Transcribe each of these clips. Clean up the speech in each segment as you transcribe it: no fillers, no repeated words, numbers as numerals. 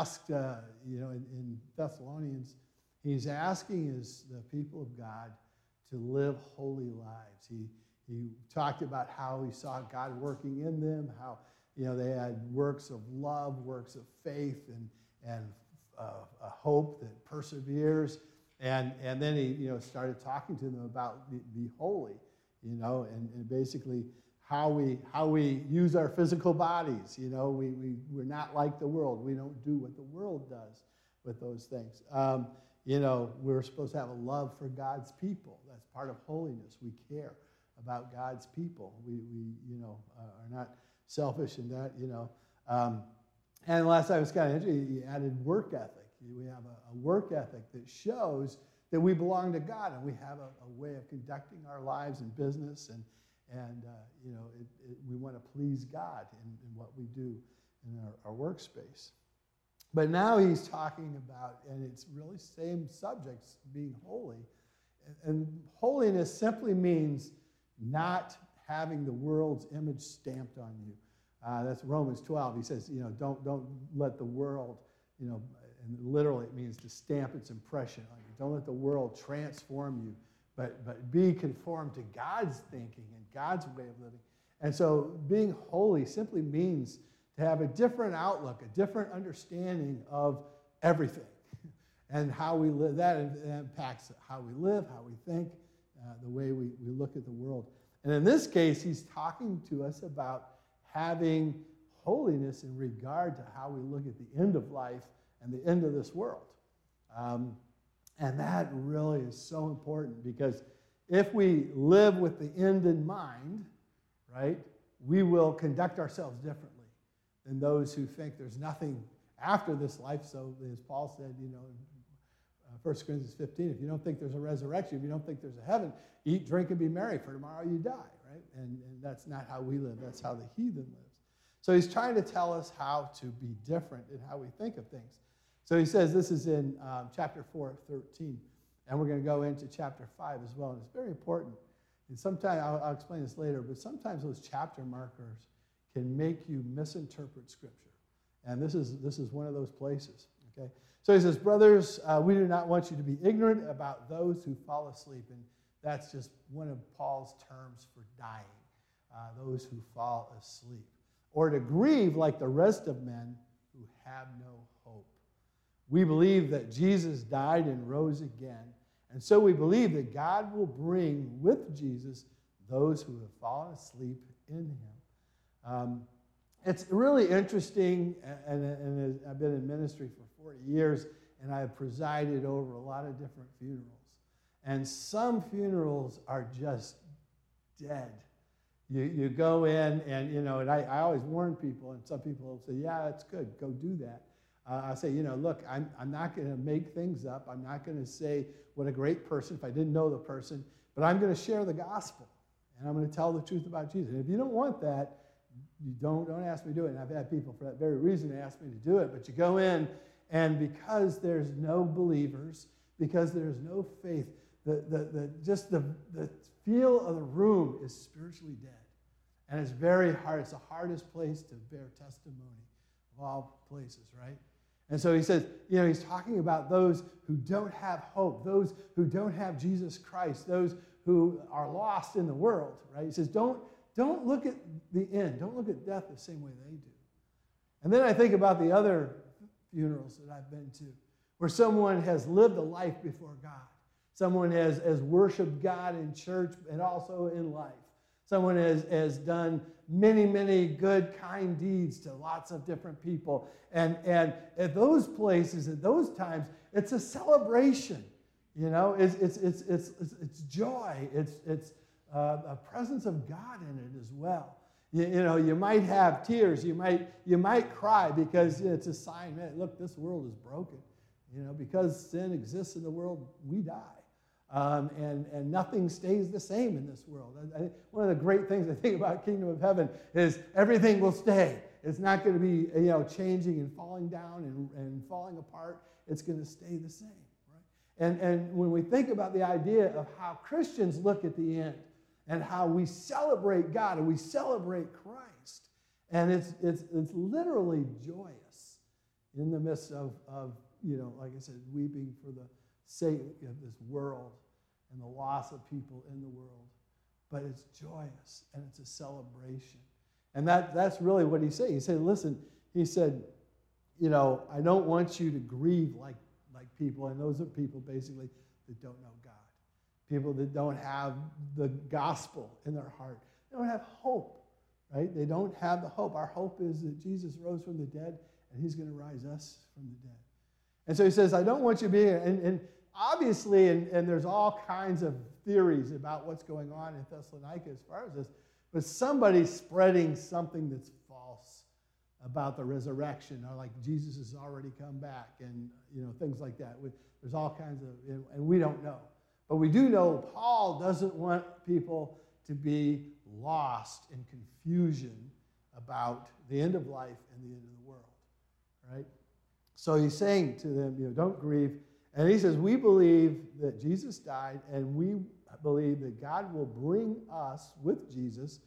asked, in Thessalonians, he's asking the people of God to live holy lives. He talked about how he saw God working in them, how they had works of love, works of faith, and a hope that perseveres. And then he started talking to them about be holy, and basically how we use our physical bodies. We're not like the world. We don't do what the world does with those things. We're supposed to have a love for God's people. That's part of holiness. We care about God's people. We are not selfish in that, And last I was kind of interested, he added work ethic. We have a work ethic that shows that we belong to God, and we have a way of conducting our lives and business, and we want to please God in what we do in our workspace. But now he's talking about, and it's really same subjects, being holy. And holiness simply means not having the world's image stamped on you. That's Romans 12. He says, don't let the world, and literally it means to stamp its impression on you. Don't let the world transform you, but be conformed to God's thinking and God's way of living. And so being holy simply means to have a different outlook, a different understanding of everything and how we live. That impacts how we live, how we think, the way we look at the world. And in this case, he's talking to us about having holiness in regard to how we look at the end of life and the end of this world. And that really is so important, because if we live with the end in mind, right, we will conduct ourselves differently than those who think there's nothing after this life. So as Paul said, in 1 Corinthians 15, if you don't think there's a resurrection, if you don't think there's a heaven, eat, drink, and be merry, for tomorrow you die, right? And that's not how we live. That's how the heathen lives. So he's trying to tell us how to be different in how we think of things. So he says, this is in chapter 4:13, and we're going to go into chapter 5 as well, and it's very important. And sometimes, I'll explain this later, but sometimes those chapter markers can make you misinterpret Scripture. And this is one of those places, okay? So he says, brothers, we do not want you to be ignorant about those who fall asleep. And that's just one of Paul's terms for dying, those who fall asleep. Or to grieve like the rest of men who have no hope. We believe that Jesus died and rose again. And so we believe that God will bring with Jesus those who have fallen asleep in him. It's really interesting, and I've been in ministry for 40 years, and I've presided over a lot of different funerals. And some funerals are just dead. You go in, and I always warn people, and some people will say, yeah, that's good, go do that. I say, look, I'm not going to make things up. I'm not going to say what a great person, if I didn't know the person, but I'm going to share the gospel, and I'm going to tell the truth about Jesus. And if you don't want that, you don't ask me to do it. And I've had people for that very reason ask me to do it. But you go in, and because there's no believers, because there's no faith, the feel of the room is spiritually dead. And it's very hard. It's the hardest place to bear testimony of all places, right? And so he says, he's talking about those who don't have hope, those who don't have Jesus Christ, those who are lost in the world, right? He says, don't look at the end. Don't look at death the same way they do. And then I think about the other funerals that I've been to, where someone has lived a life before God. Someone has worshiped God in church and also in life. Someone has done many, many good, kind deeds to lots of different people. And at those places, at those times, it's a celebration. It's joy. It's a presence of God in it as well. You might have tears. You might cry because it's a sign. Man, look, this world is broken. Because sin exists in the world, we die. And nothing stays the same in this world. One of the great things I think about Kingdom of Heaven is everything will stay. It's not going to be changing and falling down and falling apart. It's going to stay the same, right? And when we think about the idea of how Christians look at the end and how we celebrate God and we celebrate Christ, and it's literally joyous. in the midst of like I said, weeping for the sake of this world and the loss of people in the world. But it's joyous and it's a celebration. And that's really what he said. He said, listen, he said, I don't want you to grieve like people. And those are people basically that don't know God. People that don't have the gospel in their heart. They don't have hope, right? They don't have the hope. Our hope is that Jesus rose from the dead and he's going to rise us from the dead. And so he says, I don't want you to be, and obviously, and there's all kinds of theories about what's going on in Thessalonica as far as this, but somebody's spreading something that's false about the resurrection, or like Jesus has already come back, and things like that. There's all kinds of, and we don't know. But we do know Paul doesn't want people to be lost in confusion about the end of life and the end of the world, right? So he's saying to them, don't grieve. And he says, we believe that Jesus died, and we believe that God will bring us with Jesus,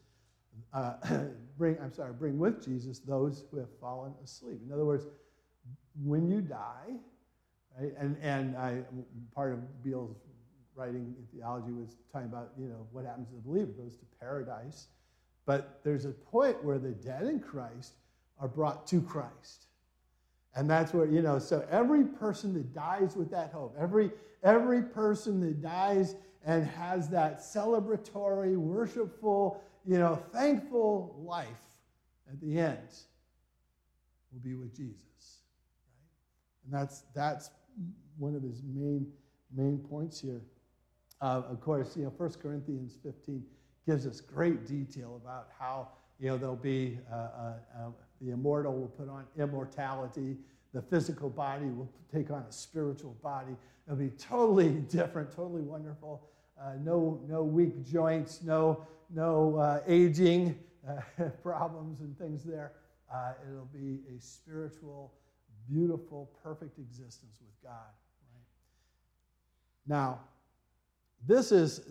bring with Jesus those who have fallen asleep. In other words, when you die, right? And part of Beale's writing in theology was talking about, what happens to the believer, goes to paradise. But there's a point where the dead in Christ are brought to Christ. And that's where, so every person that dies with that hope, every person that dies and has that celebratory, worshipful, thankful life at the end will be with Jesus, right? And that's one of his main points here. Of course, 1 Corinthians 15 gives us great detail about how, there'll be the immortal will put on immortality. The physical body will take on a spiritual body. It'll be totally different, totally wonderful. No weak joints, no aging problems and things there. It'll be a spiritual, beautiful, perfect existence with God. Right? Now, this is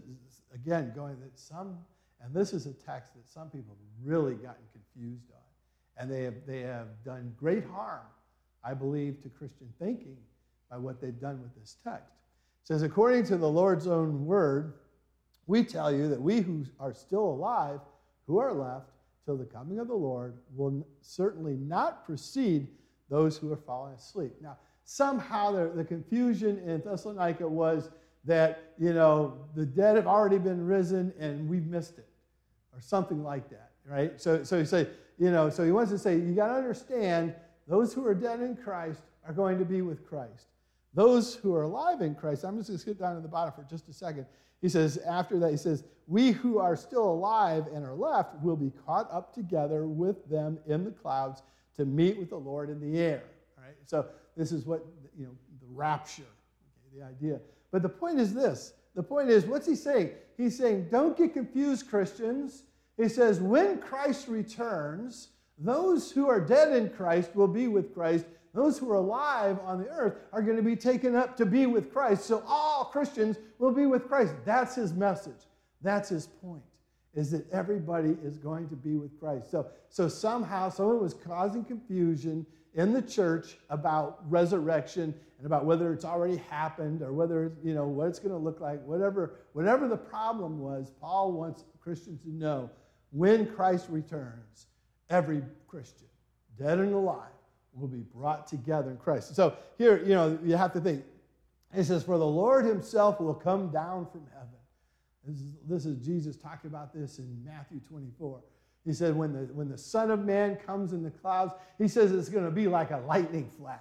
again going that some, and this is a text that some people have really gotten confused on. And they have done great harm, I believe, to Christian thinking by what they've done with this text. It says, according to the Lord's own word, we tell you that we who are still alive, who are left till the coming of the Lord, will certainly not precede those who are fallen asleep. Now, somehow the confusion in Thessalonica was that, the dead have already been risen and we've missed it, or something like that, right? So he say, so he wants to say, you got to understand, those who are dead in Christ are going to be with Christ. Those who are alive in Christ, I'm just going to skip down to the bottom for just a second. He says, after that, he says, we who are still alive and are left will be caught up together with them in the clouds to meet with the Lord in the air. Right? So this is what, the rapture, okay, the idea. But the point is this. The point is, what's he saying? He's saying, don't get confused, Christians. He says, when Christ returns, those who are dead in Christ will be with Christ. Those who are alive on the earth are going to be taken up to be with Christ. So all Christians will be with Christ. That's his message. That's his point, is that everybody is going to be with Christ. So somehow someone was causing confusion in the church about resurrection and about whether it's already happened or whether, what it's going to look like. Whatever the problem was, Paul wants Christians to know, when Christ returns, every Christian, dead and alive, will be brought together in Christ. So here, you have to think. It says, for the Lord himself will come down from heaven. This is Jesus talking about this in Matthew 24. He said, when the Son of Man comes in the clouds, he says it's going to be like a lightning flash.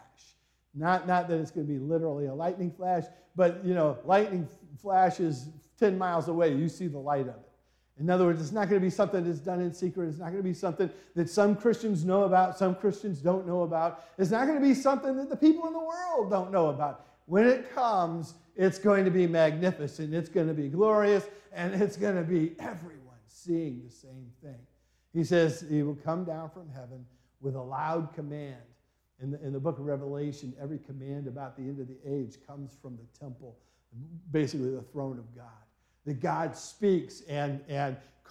Not that it's going to be literally a lightning flash, but, lightning flash is 10 miles away. You see the light of it. In other words, it's not going to be something that's done in secret. It's not going to be something that some Christians know about, some Christians don't know about. It's not going to be something that the people in the world don't know about. When it comes, it's going to be magnificent. It's going to be glorious, and it's going to be everyone seeing the same thing. He says he will come down from heaven with a loud command. In the book of Revelation, every command about the end of the age comes from the temple, basically the throne of God. That God speaks and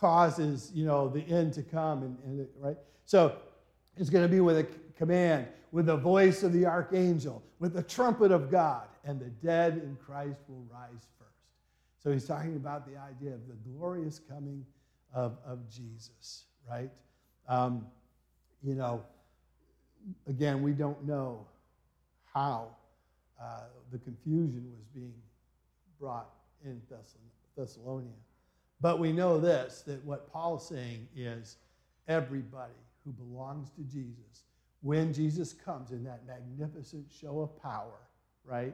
causes, the end to come, right? So it's going to be with a command. with the voice of the archangel, with the trumpet of God, and the dead in Christ will rise first. So he's talking about the idea of the glorious coming of Jesus, right? Again, we don't know how the confusion was being brought in Thessalonica. But we know this, that what Paul's saying is everybody who belongs to Jesus, when Jesus comes in that magnificent show of power, right?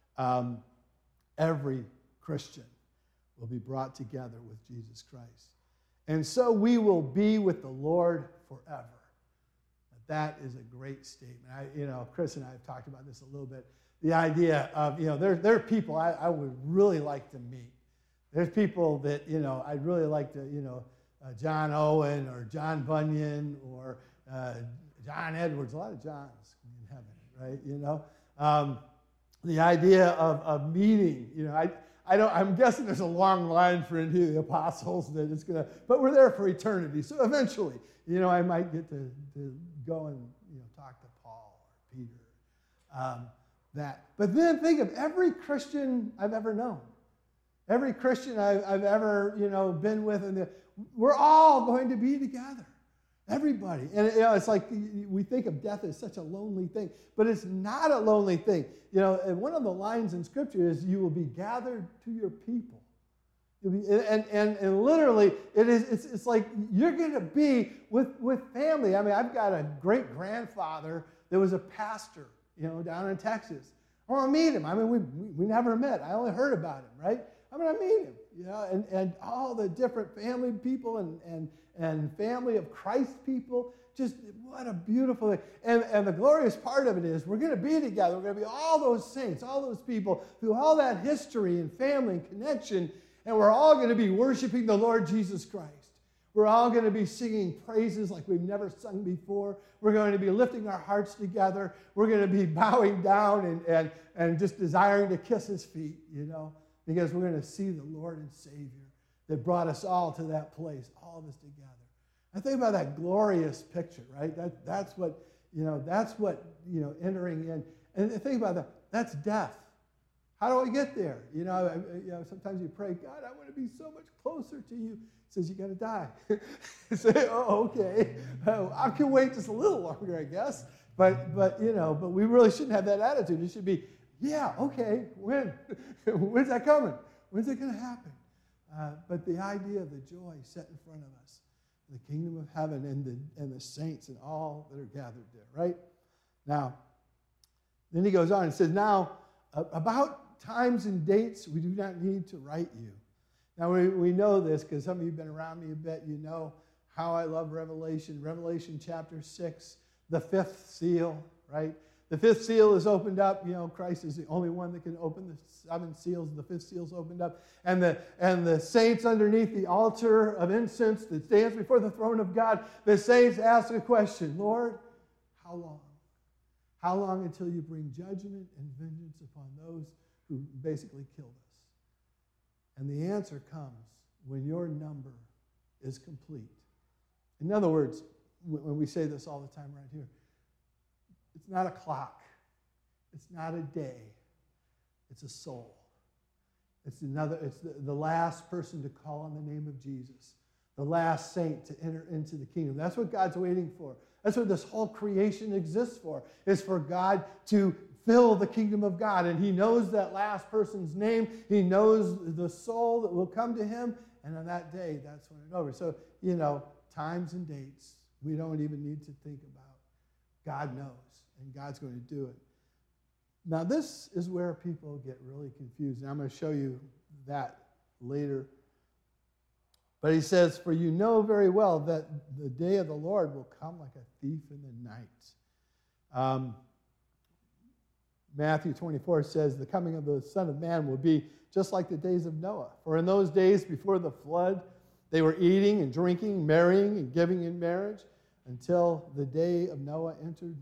Every Christian will be brought together with Jesus Christ. And so we will be with the Lord forever. That is a great statement. Chris and I have talked about this a little bit. The idea of, there are people I would really like to meet. There's people that, I'd really like to, John Owen or John Bunyan or John Edwards. A lot of Johns in heaven, right? The idea of meeting, I'm guessing there's a long line for any of the apostles that it's going to, but we're there for eternity. So eventually, I might get to go and, talk to Paul or Peter. But then think of every Christian I've ever known. Every Christian I've ever, been with, and we're all going to be together. Everybody. And, it's like we think of death as such a lonely thing, but it's not a lonely thing. And one of the lines in Scripture is, you will be gathered to your people. And literally, it's like you're going to be with family. I mean, I've got a great-grandfather that was a pastor, down in Texas. I want to meet him. I mean, we never met. I only heard about him, right? I'm going to meet him, and all the different family people and family of Christ people. Just what a beautiful thing. And the glorious part of it is we're going to be together. We're going to be all those saints, all those people through all that history and family and connection, and we're all going to be worshiping the Lord Jesus Christ. We're all going to be singing praises like we've never sung before. We're going to be lifting our hearts together. We're going to be bowing down and just desiring to kiss his feet, because we're going to see the Lord and Savior that brought us all to that place, all of us together. I think about that glorious picture, right? That's what entering in. And think about that. That's death. How do I get there? Sometimes you pray, God, I want to be so much closer to you. He says, you got to die. You say, oh, okay. I can wait just a little longer, I guess. But we really shouldn't have that attitude. It should be, yeah, okay, when? When's that coming? When's it going to happen? But the idea of the joy set in front of us, the kingdom of heaven and the saints and all that are gathered there, right? Now, then he goes on and says, now, about times and dates, we do not need to write you. Now, we know this because some of you have been around me a bit. You know how I love Revelation. Revelation chapter 6, the fifth seal, right? The fifth seal is opened up. Christ is the only one that can open the seven seals. The fifth seal is opened up. And the saints underneath the altar of incense that stands before the throne of God, the saints ask a question, Lord, how long? How long until you bring judgment and vengeance upon those who basically killed us? And the answer comes when your number is complete. In other words, when we say this all the time right here, it's not a clock. It's not a day. It's a soul. It's the last person to call on the name of Jesus, the last saint to enter into the kingdom. That's what God's waiting for. That's what this whole creation exists for, is for God to fill the kingdom of God. And he knows that last person's name. He knows the soul that will come to him. And on that day, that's when it's over. So, times and dates, we don't even need to think about. God knows, and God's going to do it. Now, this is where people get really confused. And I'm going to show you that later. But he says, for you know very well that the day of the Lord will come like a thief in the night. Matthew 24 says, the coming of the Son of Man will be just like the days of Noah. For in those days before the flood, they were eating and drinking, marrying and giving in marriage until the day Noah entered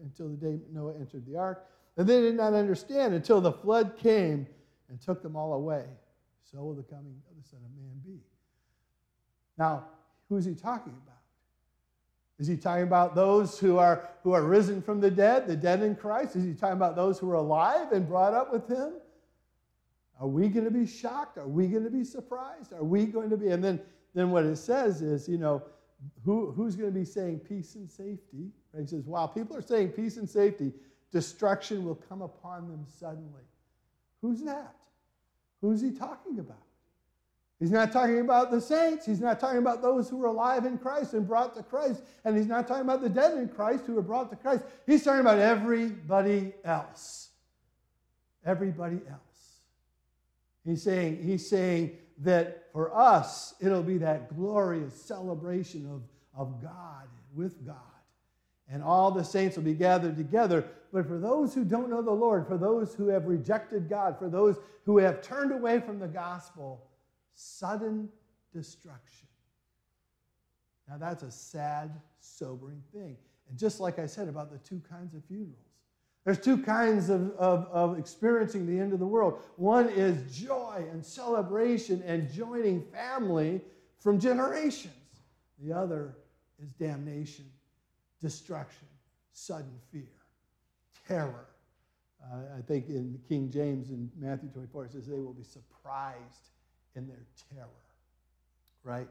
the ark. And they did not understand until the flood came and took them all away. So will the coming of the Son of Man be. Now, who is he talking about? Is he talking about those who are risen from the dead in Christ? Is he talking about those who are alive and brought up with him? Are we going to be shocked? Are we going to be surprised? Are we going to be? And then what it says is, who's going to be saying peace and safety? Right? He says, while people are saying peace and safety, destruction will come upon them suddenly. Who's that? Who's he talking about? He's not talking about the saints. He's not talking about those who are alive in Christ and brought to Christ. And he's not talking about the dead in Christ who are brought to Christ. He's talking about everybody else. Everybody else. He's saying that for us, it'll be that glorious celebration of God, with God. And all the saints will be gathered together. But for those who don't know the Lord, for those who have rejected God, for those who have turned away from the gospel, sudden destruction. Now that's a sad, sobering thing. And just like I said about the two kinds of funerals, there's two kinds of experiencing the end of the world. One is joy and celebration and joining family from generations. The other is damnation, destruction, sudden fear, terror. I think in King James in Matthew 24 it says they will be surprised in their terror, right?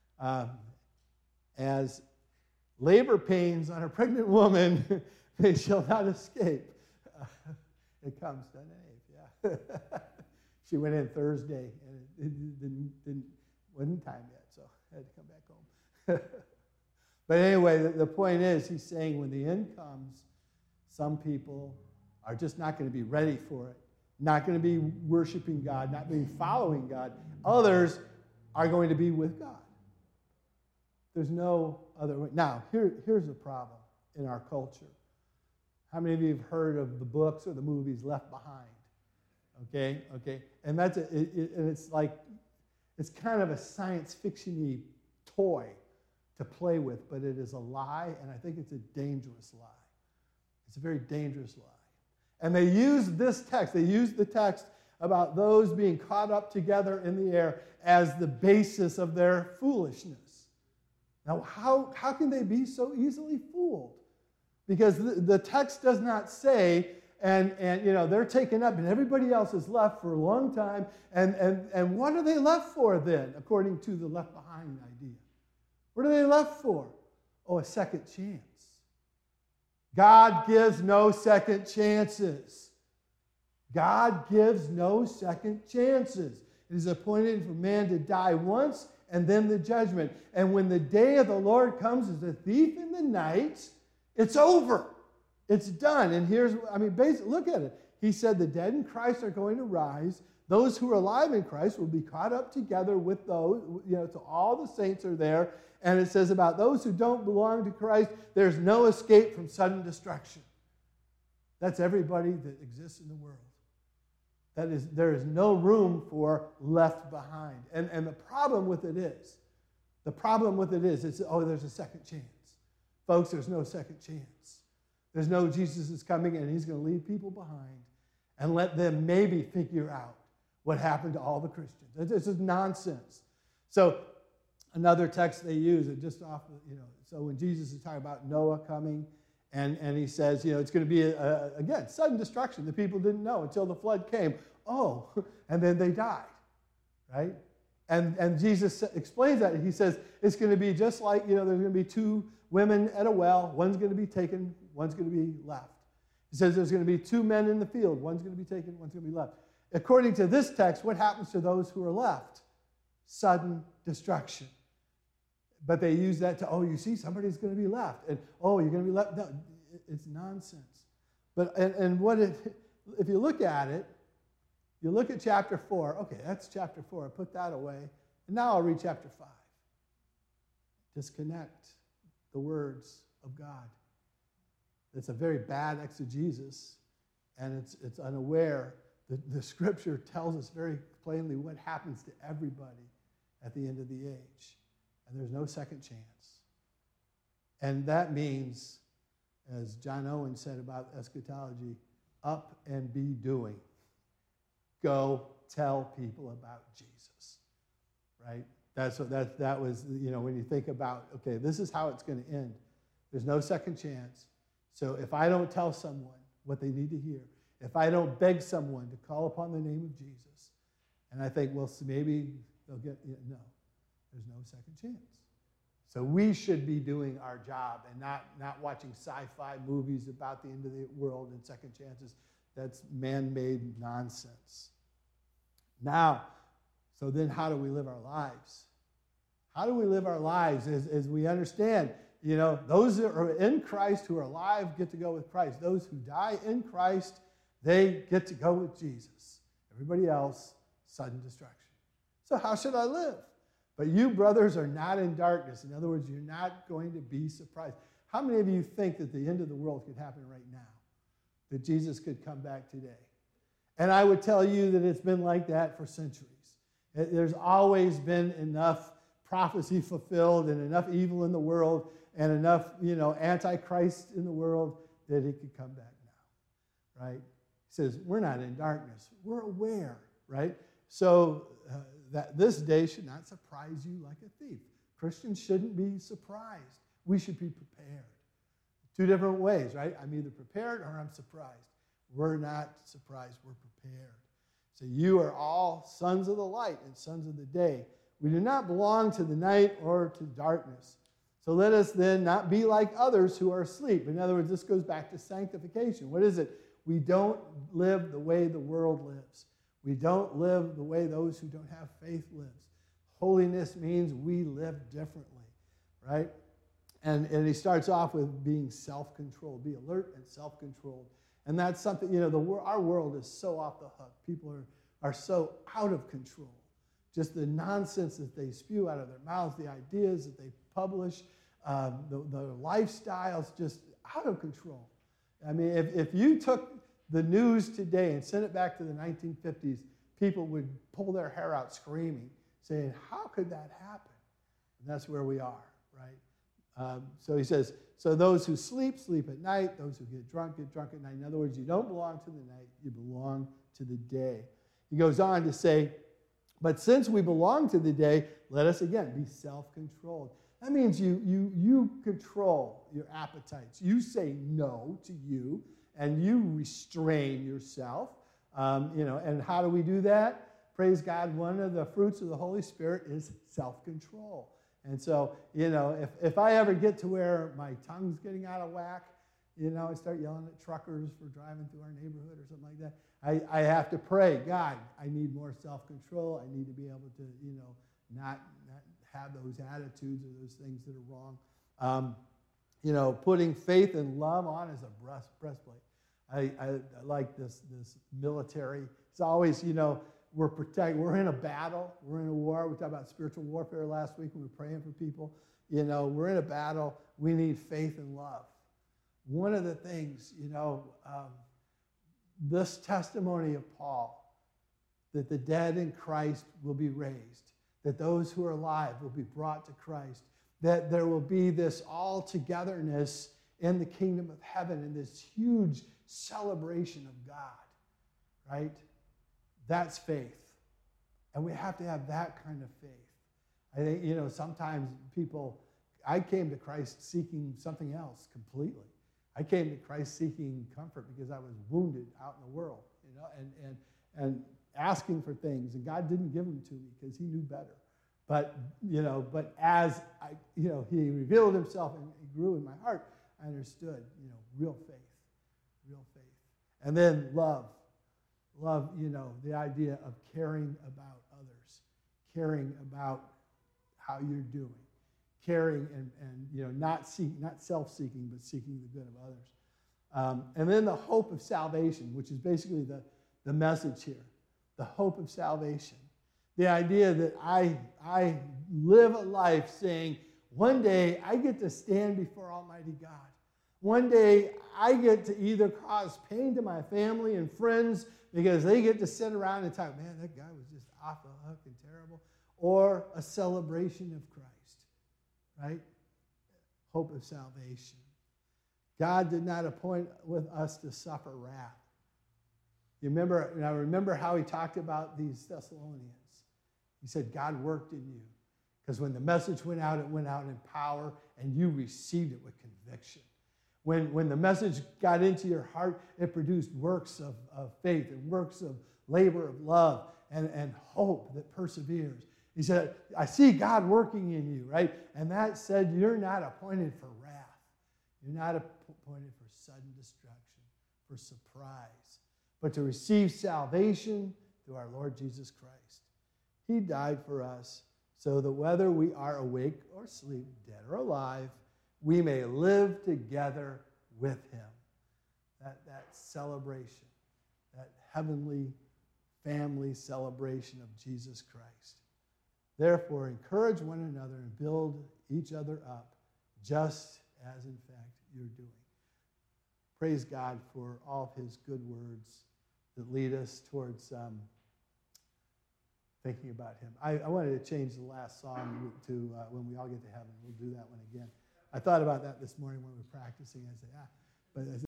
As labor pains on a pregnant woman, they shall not escape. It comes, doesn't it? Yeah. She went in Thursday, and it wasn't time yet, so I had to come back home. But anyway, the point is, he's saying when the end comes, some people are just not going to be ready for it, not going to be worshiping God, not be following God. Others are going to be with God. There's no other way. Now, here's the problem in our culture. How many of you have heard of the books or the movies Left Behind? Okay, and that's and it's like it's kind of a science fiction-y toy to play with, but it is a lie, and I think it's a dangerous lie. It's a very dangerous lie. And they use this text. They use the text about those being caught up together in the air as the basis of their foolishness. Now, how can they be so easily fooled? Because the text does not say, and they're taken up and everybody else is left for a long time. And what are they left for then, according to the Left Behind idea? What are they left for? Oh, a second chance. God gives no second chances. God gives no second chances. It is appointed for man to die once and then the judgment. And when the day of the Lord comes as a thief in the night, it's over. It's done. And basically, look at it. He said the dead in Christ are going to rise. Those who are alive in Christ will be caught up together with those, so all the saints are there. And it says about those who don't belong to Christ, there's no escape from sudden destruction. That's everybody that exists in the world. There is no room for left behind. And the problem with it is, there's a second chance. Folks, there's no second chance. There's no Jesus is coming and he's going to leave people behind and let them maybe figure out what happened to all the Christians. It's just nonsense. So another text they use, just off, so when Jesus is talking about Noah coming, and he says, it's going to be, again, sudden destruction. The people didn't know until the flood came. Oh, and then they died, right? And Jesus explains that. He says, it's going to be just like, there's going to be two women at a well. One's going to be taken, one's going to be left. He says there's going to be two men in the field. One's going to be taken, one's going to be left. According to this text, what happens to those who are left? Sudden destruction. But they use that to, you see, somebody's going to be left. And, you're going to be left. No, it's nonsense. But if you look at it, you look at chapter 4. Okay, that's chapter 4. Put that away. And now I'll read chapter 5. Disconnect the words of God. It's a very bad exegesis, and it's unaware. The Scripture tells us very plainly what happens to everybody at the end of the age. And there's no second chance. And that means, as John Owen said about eschatology, up and be doing. Go tell people about Jesus, right? That was, when you think about, okay, this is how it's going to end. There's no second chance. So if I don't tell someone what they need to hear, if I don't beg someone to call upon the name of Jesus, and I think, well, maybe they'll get, no, there's no second chance. So we should be doing our job and not watching sci-fi movies about the end of the world and second chances. That's man-made nonsense. Now, so then how do we live our lives? How do we live our lives as we understand, those that are in Christ who are alive get to go with Christ. Those who die in Christ, they get to go with Jesus. Everybody else, sudden destruction. So how should I live? But you, brothers, are not in darkness. In other words, you're not going to be surprised. How many of you think that the end of the world could happen right now? That Jesus could come back today? And I would tell you that it's been like that for centuries. There's always been enough prophecy fulfilled and enough evil in the world and enough, antichrist in the world that it could come back now, right? He says, we're not in darkness. We're aware, right? So that this day should not surprise you like a thief. Christians shouldn't be surprised. We should be prepared. Two different ways, right? I'm either prepared or I'm surprised. We're not surprised. We're prepared. So you are all sons of the light and sons of the day. We do not belong to the night or to darkness. So let us then not be like others who are asleep. In other words, this goes back to sanctification. What is it? We don't live the way the world lives. We don't live the way those who don't have faith lives. Holiness means we live differently, right? And he starts off with being self-controlled. Be alert and self-controlled. And that's something, our world is so off the hook. People are so out of control. Just the nonsense that they spew out of their mouths, the ideas that they publish, the lifestyles, just out of control. I mean, if you took the news today and sent it back to the 1950s, people would pull their hair out screaming, saying, how could that happen? And that's where we are, right? So he says, so those who sleep, sleep at night. Those who get drunk at night. In other words, you don't belong to the night, you belong to the day. He goes on to say, but since we belong to the day, let us again be self-controlled. That means you control your appetites. You say no to you, and you restrain yourself. And how do we do that? Praise God, one of the fruits of the Holy Spirit is self-control. And so, if I ever get to where my tongue's getting out of whack, I start yelling at truckers for driving through our neighborhood or something like that, I have to pray, God, I need more self-control. I need to be able to, not have those attitudes or those things that are wrong. Putting faith and love on as a breastplate. I like this military. It's always, we're protected. We're in a battle. We're in a war. We talked about spiritual warfare last week when we were praying for people. We're in a battle. We need faith and love. One of the things, this testimony of Paul, that the dead in Christ will be raised, that those who are alive will be brought to Christ, that there will be this all-togetherness in the kingdom of heaven and this huge celebration of God, right? That's faith. And we have to have that kind of faith. I think, sometimes I came to Christ seeking something else completely. I came to Christ seeking comfort because I was wounded out in the world, and asking for things, and God didn't give them to me because he knew better. But as He revealed himself and he grew in my heart, I understood, real faith. And then love, the idea of caring about others, caring about how you're doing, caring and not self-seeking, but seeking the good of others. And then the hope of salvation, which is basically the message here, the hope of salvation. The idea that I live a life saying, one day I get to stand before Almighty God. One day I get to either cause pain to my family and friends because they get to sit around and talk, man, that guy was just off the hook and terrible, or a celebration of Christ, right? Hope of salvation. God did not appoint with us to suffer wrath. I remember how he talked about these Thessalonians. He said, God worked in you. Because when the message went out in power, and you received it with conviction. When the message got into your heart, it produced works of faith and works of labor of love and hope that perseveres. He said, I see God working in you, right? And that said, you're not appointed for wrath. You're not appointed for sudden destruction, for surprise, but to receive salvation through our Lord Jesus Christ. He died for us so that whether we are awake or asleep, dead or alive, we may live together with him. That celebration, that heavenly family celebration of Jesus Christ. Therefore, encourage one another and build each other up, just as, in fact, you're doing. Praise God for all of his good words that lead us towards thinking about him. I wanted to change the last song to When We All Get to Heaven. We'll do that one again. I thought about that this morning when we were practicing. I said, but